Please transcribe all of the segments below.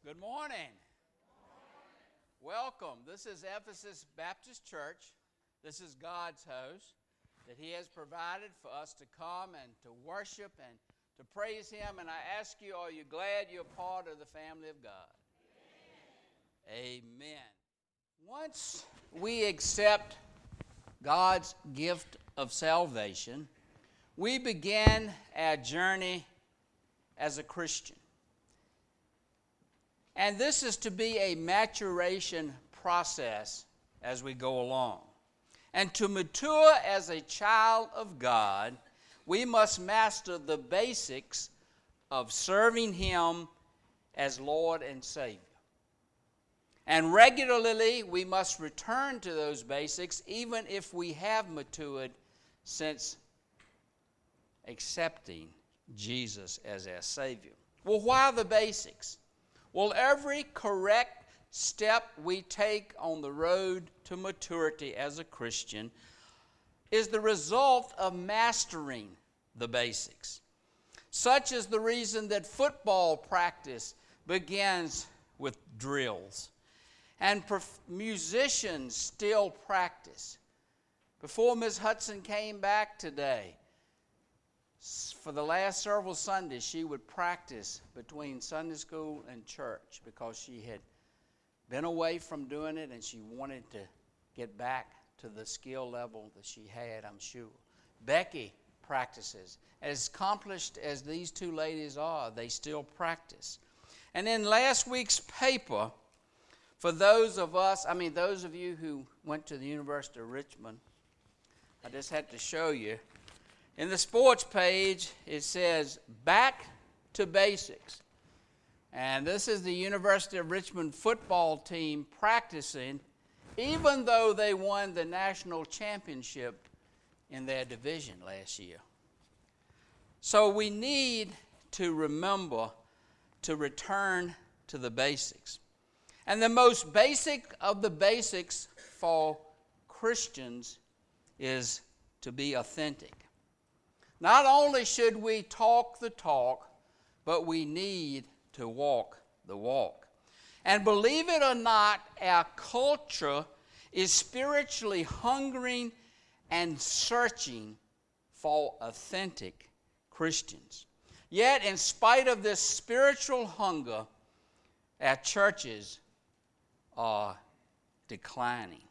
Good morning. Welcome. This is Ephesus Baptist Church. This is God's house that He has provided for us to come and to worship and to praise Him. And I ask you, are you glad you're part of the family of God? Amen. Amen. Once we accept God's gift of salvation, we begin our journey as a Christian. And this is to be a maturation process as we go along. And to mature as a child of God, we must master the basics of serving Him as Lord and Savior. And regularly, we must return to those basics, even if we have matured since accepting Jesus as our Savior. Well, why the basics? Well, every correct step we take on the road to maturity as a Christian is the result of mastering the basics. Such is the reason that football practice begins with drills, and musicians still practice. Before Ms. Hudson came back today, for the last several Sundays, she would practice between Sunday school and church because she had been away from doing it and she wanted to get back to the skill level that she had, I'm sure. Becky practices. As accomplished as these two ladies are, they still practice. And in last week's paper, for those of you who went to the University of Richmond, I just had to show you. In the sports page, it says, Back to Basics. And this is the University of Richmond football team practicing, even though they won the national championship in their division last year. So we need to remember to return to the basics. And the most basic of the basics for Christians is to be authentic. Not only should we talk the talk, but we need to walk the walk. And believe it or not, our culture is spiritually hungering and searching for authentic Christians. Yet, in spite of this spiritual hunger, our churches are declining.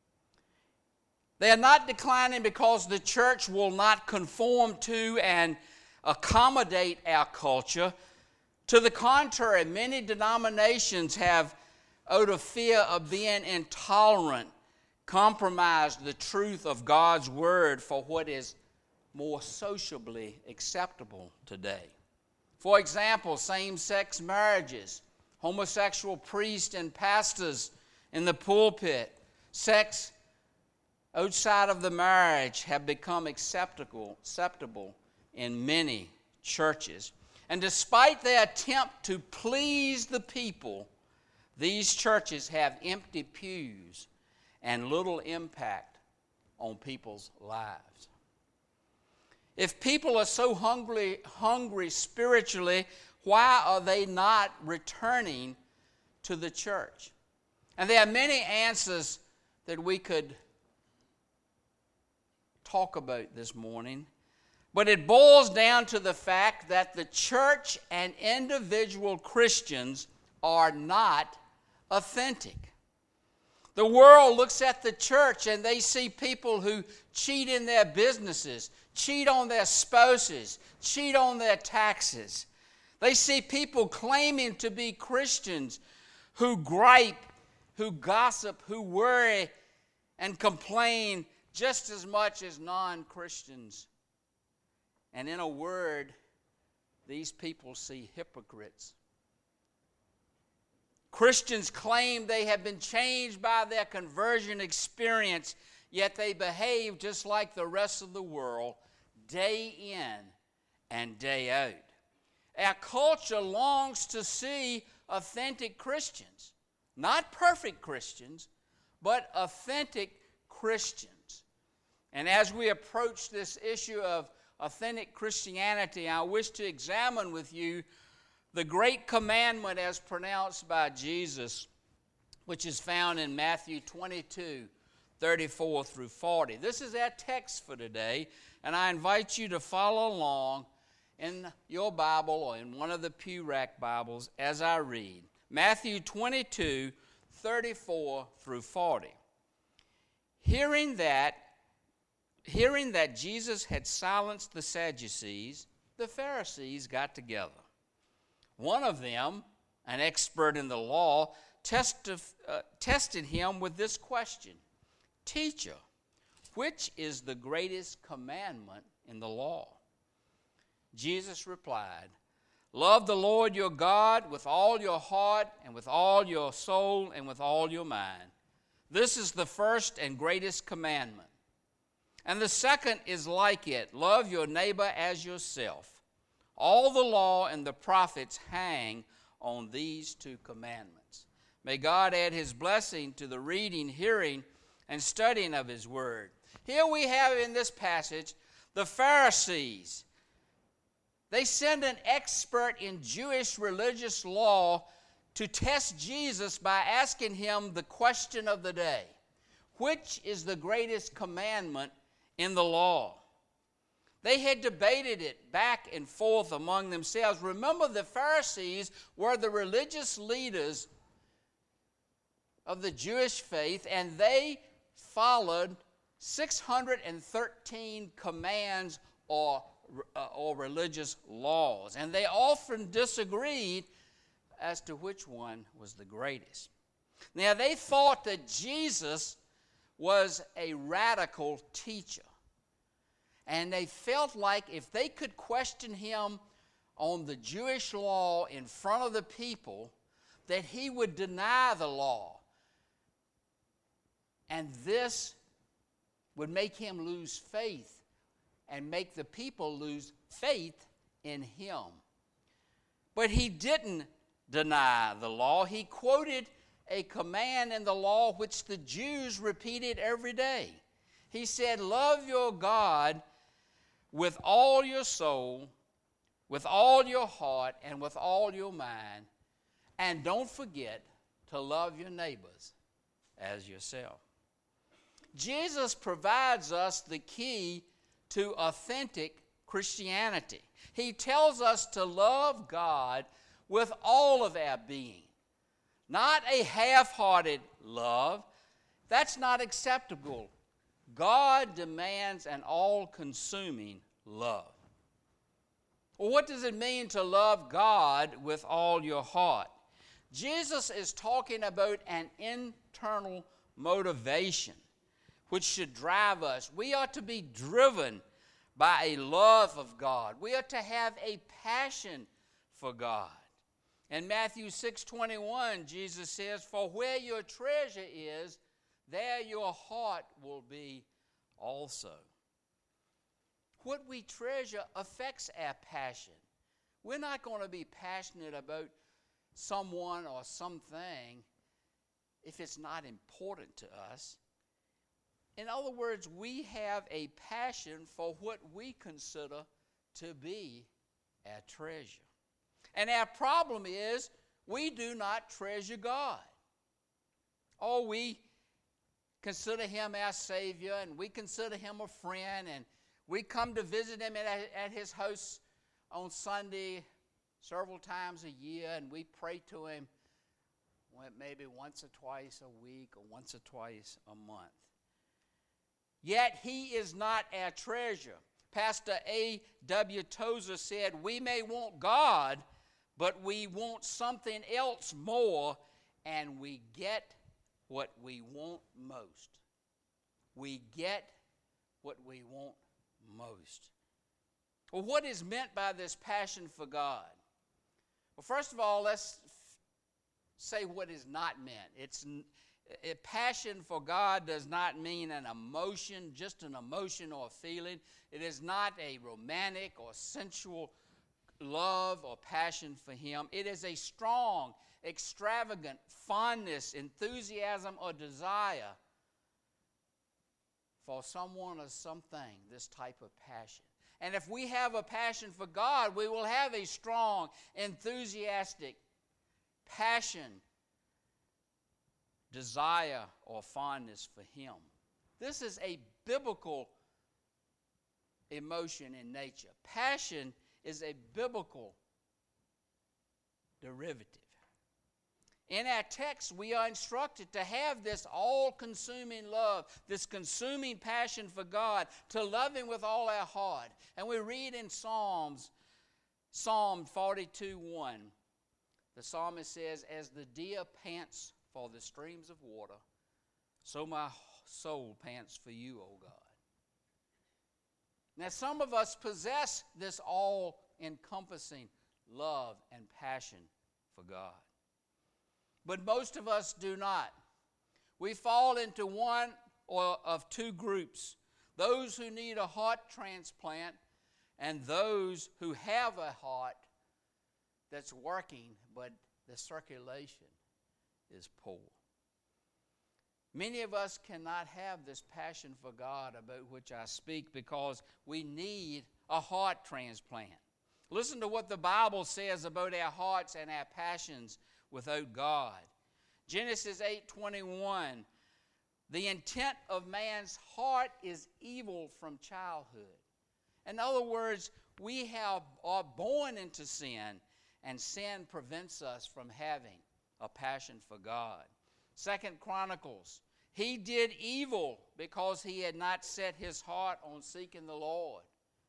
They are not declining because the church will not conform to and accommodate our culture. To the contrary, many denominations have, out of fear of being intolerant, compromised the truth of God's word for what is more sociably acceptable today. For example, same-sex marriages, homosexual priests and pastors in the pulpit, sex outside of the marriage have become acceptable in many churches. And despite their attempt to please the people, these churches have empty pews and little impact on people's lives. If people are so hungry spiritually, why are they not returning to the church? And there are many answers that we could talk about this morning, but it boils down to the fact that the church and individual Christians are not authentic. The world looks at the church and they see people who cheat in their businesses, cheat on their spouses, cheat on their taxes. They see people claiming to be Christians who gripe, who gossip, who worry and complain just as much as non-Christians. And in a word, these people see hypocrites. Christians claim they have been changed by their conversion experience, yet they behave just like the rest of the world, day in and day out. Our culture longs to see authentic Christians, not perfect Christians, but authentic Christians. And as we approach this issue of authentic Christianity, I wish to examine with you The great commandment as pronounced by Jesus, which is found in Matthew 22, 34 through 40. This is our text for today, and I invite you to follow along in your Bible or in one of the pew rack Bibles as I read. Matthew 22, 34 through 40. Hearing that Jesus had silenced the Sadducees, the Pharisees got together. One of them, an expert in the law, tested him with this question: Teacher, which is the greatest commandment in the law? Jesus replied, Love the Lord your God with all your heart and with all your soul and with all your mind. This is the first and greatest commandment. And the second is like it, love your neighbor as yourself. All the law and the prophets hang on these two commandments. May God add his blessing to the reading, hearing, and studying of his word. Here we have in this passage the Pharisees. They send an expert in Jewish religious law to test Jesus by asking him the question of the day: which is the greatest commandment in the law? They had debated it back and forth among themselves. Remember, the Pharisees were the religious leaders of the Jewish faith, and they followed 613 commands or religious laws. And they often disagreed as to which one was the greatest. Now, they thought that Jesus was a radical teacher. And they felt like if they could question him on the Jewish law in front of the people, that he would deny the law. And this would make him lose faith and make the people lose faith in him. But he didn't deny the law. He quoted a command in the law which the Jews repeated every day. He said, Love your God with all your soul, with all your heart, and with all your mind, and don't forget to love your neighbors as yourself. Jesus provides us the key to authentic Christianity. He tells us to love God with all of our being, not a half-hearted love. That's not acceptable. God demands an all-consuming love. Well, what does it mean to love God with all your heart? Jesus is talking about an internal motivation which should drive us. We ought to be driven by a love of God. We ought to have a passion for God. In Matthew 6:21, Jesus says, For where your treasure is, there your heart will be also. What we treasure affects our passion. We're not going to be passionate about someone or something if it's not important to us. In other words, we have a passion for what we consider to be our treasure. And our problem is we do not treasure God. Oh, we consider him our Savior, and we consider him a friend, and we come to visit him at his house on Sunday several times a year, and we pray to him maybe once or twice a week or once or twice a month. Yet he is not our treasure. Pastor A.W. Tozer said, we may want God, but we want something else more, and we get what we want most. We get what we want most. Well, what is meant by this passion for God? Well, first of all, let's say what is not meant. A passion for God does not mean an emotion, just an emotion or a feeling. It is not a romantic or sensual love or passion for him. It is a strong, extravagant fondness, enthusiasm, or desire for someone or something, this type of passion. And if we have a passion for God, we will have a strong, enthusiastic passion, desire, or fondness for Him. This is a biblical emotion in nature. Passion is a biblical derivative. In our text, we are instructed to have this all-consuming love, this consuming passion for God, to love Him with all our heart. And we read in Psalm 42:1, the psalmist says, "As the deer pants for the streams of water, so my soul pants for you, O God." Now, some of us possess this all-encompassing love and passion for God. But most of us do not. We fall into one or of two groups: those who need a heart transplant and those who have a heart that's working, but the circulation is poor. Many of us cannot have this passion for God about which I speak because we need a heart transplant. Listen to what the Bible says about our hearts and our passions without God. Genesis 8:21, "The intent of man's heart is evil from childhood." In other words, we are born into sin, and sin prevents us from having a passion for God. 2 Chronicles, "He did evil because he had not set his heart on seeking the Lord."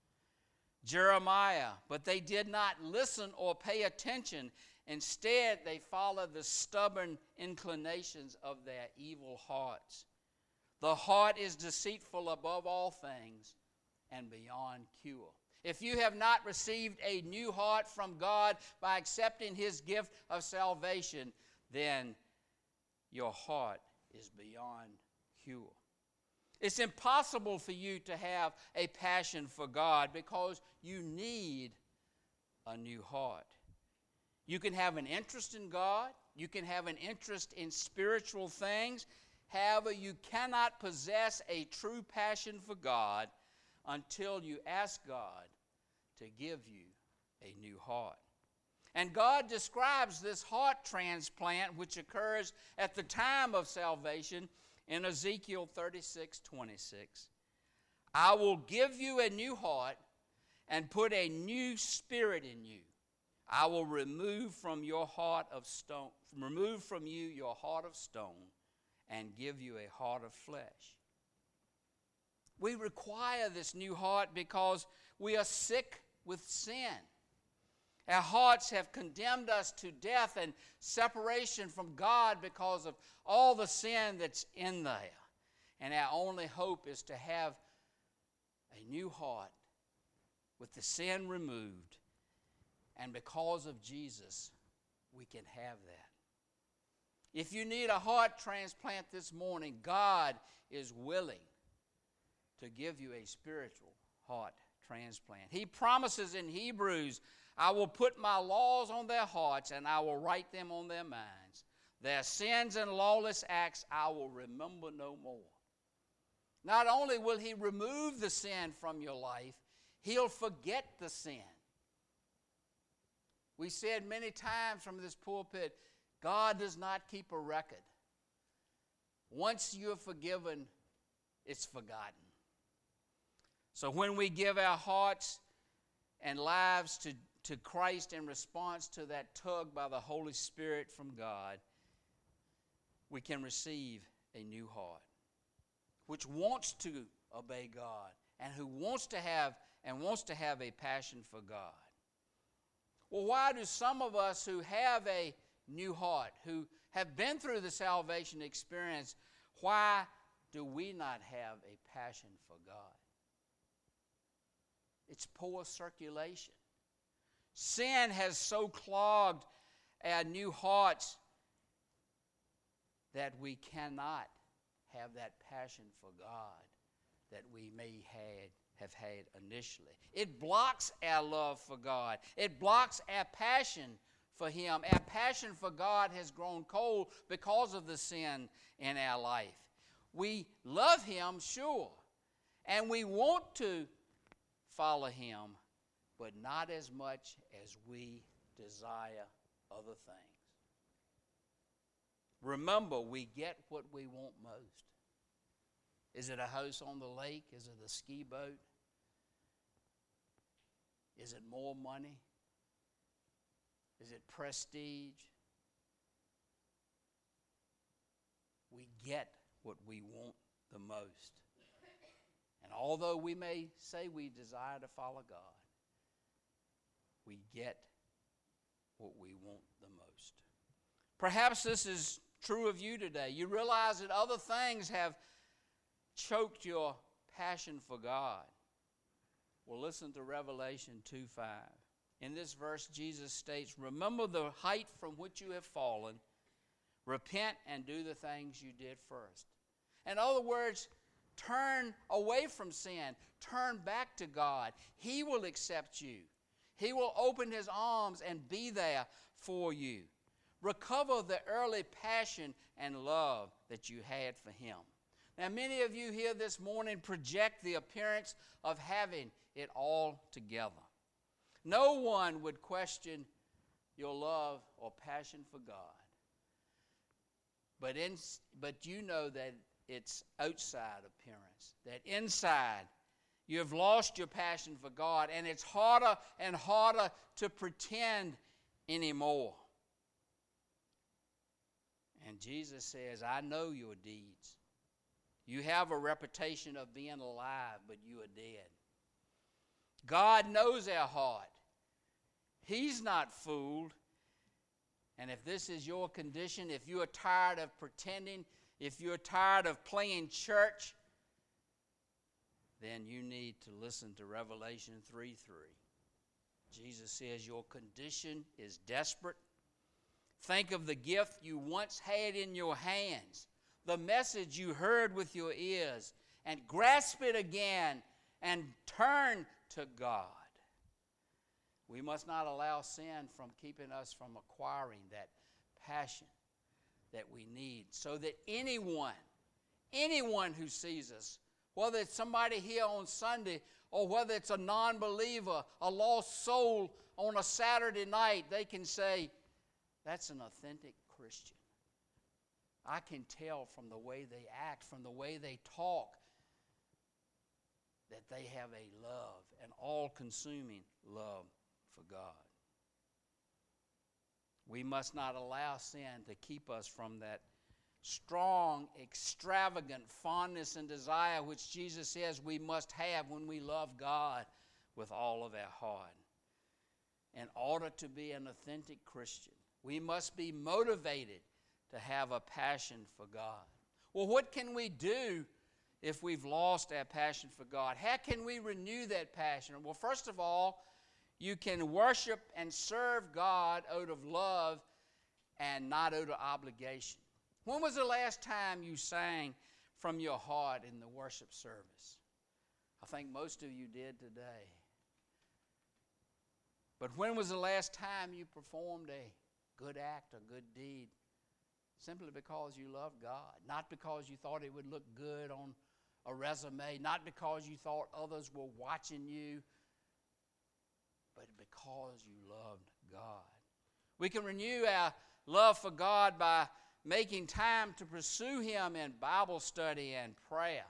Jeremiah, "But they did not listen or pay attention. Instead, they followed the stubborn inclinations of their evil hearts." The heart is deceitful above all things and beyond cure. If you have not received a new heart from God by accepting His gift of salvation, then your heart is beyond cure. It's impossible for you to have a passion for God because you need a new heart. You can have an interest in God. You can have an interest in spiritual things. However, you cannot possess a true passion for God until you ask God to give you a new heart. And God describes this heart transplant which occurs at the time of salvation in Ezekiel 36:26. "I will give you a new heart and put a new spirit in you. I will remove from you your heart of stone and give you a heart of flesh." We require this new heart because we are sick with sin. Our hearts have condemned us to death and separation from God because of all the sin that's in there. And our only hope is to have a new heart with the sin removed. And because of Jesus, we can have that. If you need a heart transplant this morning, God is willing to give you a spiritual heart transplant. He promises in Hebrews, "I will put my laws on their hearts and I will write them on their minds. Their sins and lawless acts I will remember no more." Not only will He remove the sin from your life, He'll forget the sin. We said many times from this pulpit, God does not keep a record. Once you're forgiven, it's forgotten. So when we give our hearts and lives to Christ in response to that tug by the Holy Spirit from God, we can receive a new heart, which wants to obey God and who wants to have a passion for God. Well, why do some of us who have a new heart, who have been through the salvation experience, why do we not have a passion for God? It's poor circulation. Sin has so clogged our new hearts that we cannot have that passion for God that we may have had initially. It blocks our love for God. It blocks our passion for Him. Our passion for God has grown cold because of the sin in our life. We love Him, sure, and we want to follow Him, but not as much as we desire other things. Remember, we get what we want most. Is it a house on the lake? Is it a ski boat? Is it more money? Is it prestige? We get what we want the most. And although we may say we desire to follow God, we get what we want the most. Perhaps this is true of you today. You realize that other things have choked your passion for God. Well, listen to Revelation 2:5. In this verse, Jesus states, "Remember the height from which you have fallen. Repent and do the things you did first." In other words, turn away from sin. Turn back to God. He will accept you. He will open His arms and be there for you. Recover the early passion and love that you had for Him. Now, many of you here this morning project the appearance of having it all together. No one would question your love or passion for God. But you know that it's outside appearance, that inside you have lost your passion for God, and it's harder and harder to pretend anymore. And Jesus says, "I know your deeds. You have a reputation of being alive, but you are dead." God knows our heart. He's not fooled. And if this is your condition, if you are tired of pretending, if you're tired of playing church, then you need to listen to Revelation 3:3. Jesus says your condition is desperate. Think of the gift you once had in your hands, the message you heard with your ears, and grasp it again and turn to God. We must not allow sin from keeping us from acquiring that passion that we need, so that anyone who sees us, whether it's somebody here on Sunday or whether it's a non-believer, a lost soul on a Saturday night, they can say, "That's an authentic Christian. I can tell from the way they act, from the way they talk, that they have a love, an all-consuming love for God." We must not allow sin to keep us from that strong, extravagant fondness and desire which Jesus says we must have when we love God with all of our heart. In order to be an authentic Christian, we must be motivated to have a passion for God. Well, what can we do if we've lost our passion for God? How can we renew that passion? Well, first of all, you can worship and serve God out of love and not out of obligation. When was the last time you sang from your heart in the worship service? I think most of you did today. But when was the last time you performed a good act, a good deed, simply because you loved God? Not because you thought it would look good on a resume, not because you thought others were watching you, but because you loved God. We can renew our love for God by making time to pursue Him in Bible study and prayer.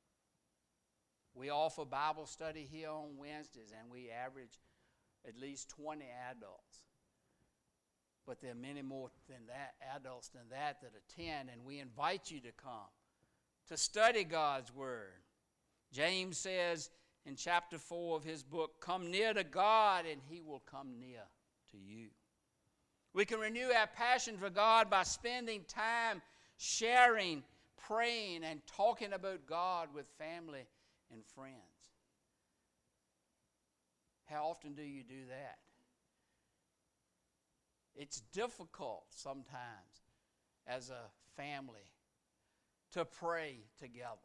We offer Bible study here on Wednesdays, and we average at least 20 adults. But there are many more adults than that attend, and we invite you to come to study God's Word. James says in chapter 4 of his book, "Come near to God, and He will come near to you." We can renew our passion for God by spending time sharing, praying, and talking about God with family and friends. How often do you do that? It's difficult sometimes as a family to pray together.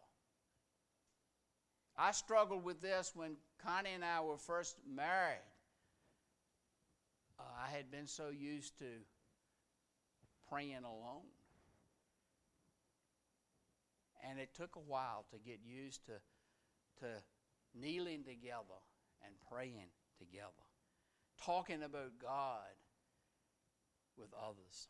I struggled with this when Connie and I were first married. I had been so used to praying alone. And it took a while to get used to kneeling together and praying together, talking about God with others.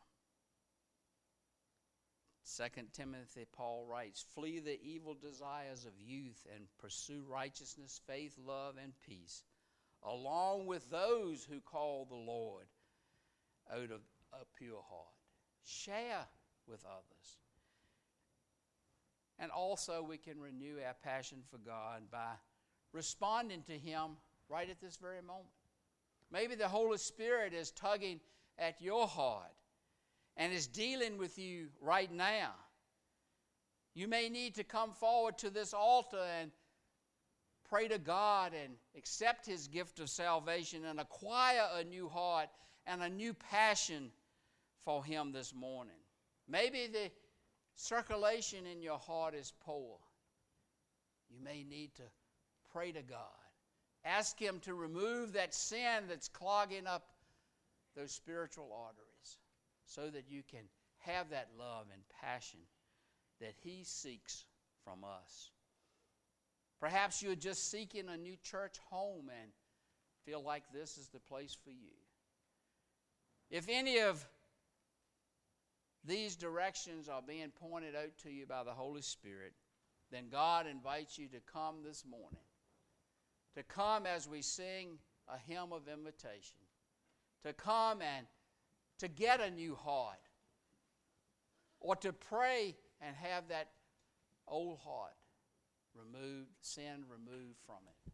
2 Timothy, Paul writes, "Flee the evil desires of youth and pursue righteousness, faith, love, and peace, along with those who call the Lord out of a pure heart." Share with others. And also we can renew our passion for God by responding to Him right at this very moment. Maybe the Holy Spirit is tugging at your heart and is dealing with you right now. You may need to come forward to this altar and pray to God and accept His gift of salvation and acquire a new heart and a new passion for Him this morning. Maybe the circulation in your heart is poor. You may need to pray to God. Ask Him to remove that sin that's clogging up those spiritual arteries so that you can have that love and passion that He seeks from us. Perhaps you're just seeking a new church home and feel like this is the place for you. If any of these directions are being pointed out to you by the Holy Spirit, then God invites you to come this morning, to come as we sing a hymn of invitation, to come and to get a new heart, or to pray and have that old heart removed, sin removed from it.